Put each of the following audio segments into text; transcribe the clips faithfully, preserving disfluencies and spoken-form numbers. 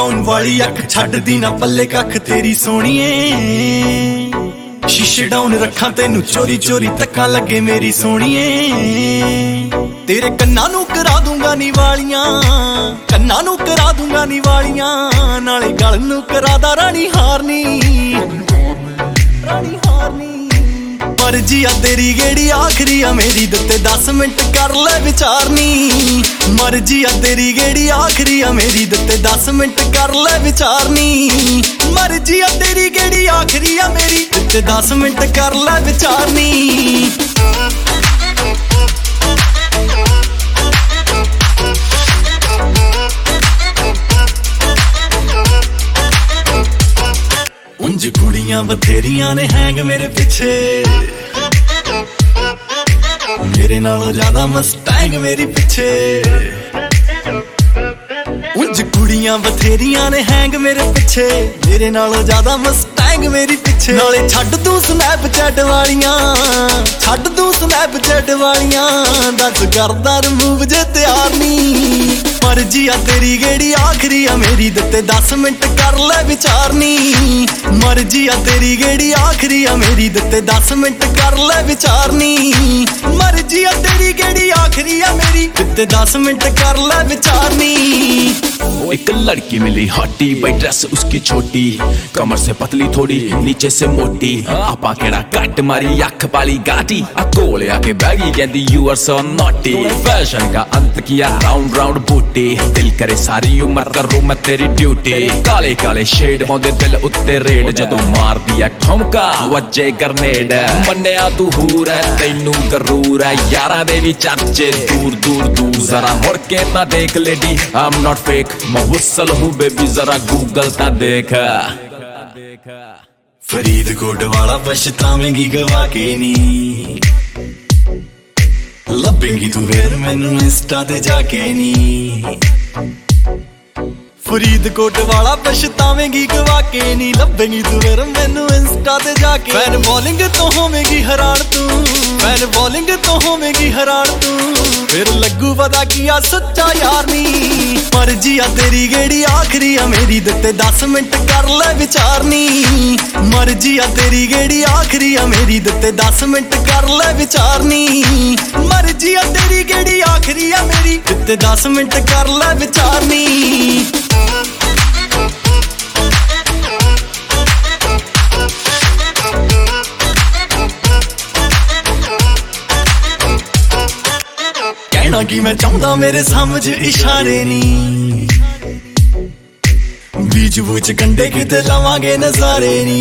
Down ਵਾਲੀ ਅੱਖ ਛੱਡਦੀ ਨਾ ਪੱਲੇ ਕੱਖ ਤੇਰੀ ਸੋਹਣੀਏ। ਸ਼ੀਸ਼ੇ ਡਾਊਨ ਰੱਖਾਂ ਤੈਨੂੰ ਚੋਰੀ ਚੋਰੀ ਤੱਕਾਂ ਲੱਗੇ ਮੇਰੀ ਸੋਹਣੀਏ। ਤੇਰੇ ਕੰਨਾਂ ਨੂੰ ਕਰਾ ਦੂੰਗਾ ਨੀ ਵਾਲੀਆਂ, ਕੰਨਾਂ ਨੂੰ ਕਰਾ ਦੂੰਗਾ ਨੀ ਵਾਲੀਆਂ, ਨਾਲੇ ਗਲ ਨੂੰ ਕਰਾਦਾ ਰਾਣੀ ਹਾਰਨੀ, ਰਾਣੀ ਹਾਰਨੀ। ਮਰਜੀ ਆ ਤੇਰੀ ਗੇੜੀ ਆਖਰੀ ਆ ਮੇਰੀ ਦਿੱਤੇ ਦਸ ਮਿੰਟ ਕਰ ਲੈ ਵਿਚਾਰਨੀ। ਮਰਜੀ ਆ ਤੇਰੀ ਗੇੜੀ ਆਖਰੀ ਆ ਮੇਰੀ ਦਿੱਤੇ ਦਸ ਮਿੰਟ ਕਰ ਲੈ ਵਿਚਾਰਨੀ। ਮਰਜੀ ਆ ਤੇਰੀ ਗੇੜੀ ਆਖਰੀ ਆ ਮੇਰੀ ਦਿੱਤੇ ਦਸ ਮਿੰਟ ਕਰ ਲੈ ਵਿਚਾਰਨੀ। ਉਂਝ ਕੁੜੀਆਂ ਬਥੇਰੀਆਂ ਨੇ ਹੈਂਗ ਮੇਰੇ ਪਿੱਛੇ, ਮੇਰੇ ਨਾਲੋਂ ਜ਼ਿਆਦਾ ਮਸਟੈਂਗ ਮੇਰੀ ਪਿੱਛੇ। ਉਂਝ ਕੁੜੀਆਂ ਬਥੇਰੀਆਂ ਨੇ ਹੈਂਗ ਮੇਰੇ ਪਿੱਛੇ, ਮੇਰੇ ਨਾਲੋਂ ਜ਼ਿਆਦਾ ਮਸਟੈਂਗ ਮੇਰੀ ਪਿੱਛੇ। ਨਾਲੇ ਛੱਡ ਤੂੰ ਸਨੈਪਚੈਟ ਵਾਲੀਆਂ, ਛੱਡ ਤੂੰ ਸਨੈਪਚੈਟ ਵਾਲੀਆਂ, ਦੱਸ ਕਰਦਾ ਰਿਮੂਵ ਜੇ ਤਿਆਰ ਨੀ। ਮਰਜੀ ਆ ਤੇਰੀ ਗੇੜੀ ਆਖਰੀ ਆ ਮੇਰੀ ਦਿੱਤੇ ਦਸ ਮਿੰਟ ਕਰ ਲੈ ਵਿਚਾਰਨੀ। ਮਰਜੀ ਆ ਤੇਰੀ ਗੇੜੀ ਆਖਰੀ ਆ ਮੇਰੀ ਦਿੱਤੇ ਦਸ ਮਿੰਟ ਕਰ ਲੈ ਵਿਚਾਰਨੀ। ਮਰਜੀ ਆ ਤੇਰੀ ਗੇੜੀ ਆਖਰੀ ਆ ਮੇਰੀ ਦਿੱਤੇ दस मिनट कर ले विचारनी। एक लड़की मिली हॉटी भाई, ड्रेस उसकी छोटी, कमर से पतली थोड़ी नीचे से मोटी, आपा केड़ा कट मारी अख पाली गाटी, कोले आके बैगी कहती you are so naughty. Fashion का अंत किया राउंड राउंड बूटी, दिल करे सारी उम्र करूं मैं तेरी ड्यूटी। काले काले शेड पाउंदे दिल उत्ते रेड, जदों मार दिया ठुमका वजे ग्रेनेड। मन्निया तू हूर है तैनू गरूर है, यारां दे भी चर्चे दूर दूर दूर। जरा मुड़ के ना देख lady, I am not fake, मैं हुस्सल हूँ बेबी, जरा गूगल ता देख। फरीदकोट वाला पछतावेंगी गवा के नी, लभेंगी तू फिर मैनू इंस्टा ते जाके नी। फरीदकोट वाला पछतावेंगी गवा के नी, लभेंगी तू फिर मैनू इंस्टा ते जाके। फैन बॉलिंग तो होवेंगी हैरान तू, फैन बॉलिंग तो होवेंगी हैरान तू, फिर लगू पता किया सच्चा यार नी। मर्जी आ तेरी गेड़ी आखरी आ मेरी दिते दस मिनट कर ले विचारनी। मर्जी आ तेरी गेड़ी आखरी आ मेरी दिते दस मिनट कर ले विचारनी। मर्जी आ तेरी गेड़ी आखरी आ मेरी दिते दस मिनट कर ले विचारनी। कहना कि मैं चाहता मेरे समझ इशारे नी, बीच बूच कंडे किते लवांगे नजारे नी।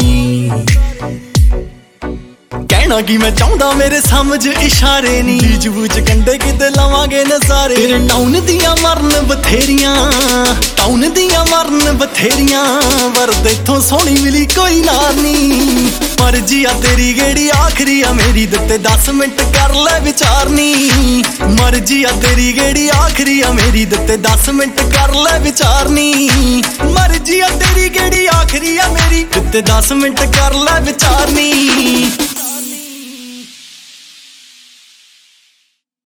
कहना कि मैं चाहता मेरे समझ इशारे नी, बीच बूच कंडे किते लवांगे नजारे। तेरे टाउन दियां मरन बथेरियां, टाउन दियां मरन बथेरियां, वरद इत्थों सोहनी मिली कोई नार नी। मर्जी आ तेरी गेड़ी आखरी आ मेरी दिते दस मिनट कर ले विचारनी। मर्जी आ तेरी गेड़ी आखरी आ मेरी दिते दस मिनट कर ले विचारनी। मर्जी आ तेरी गेड़ी आखरी आ मेरी दिते दस मिनट कर ले विचारनी।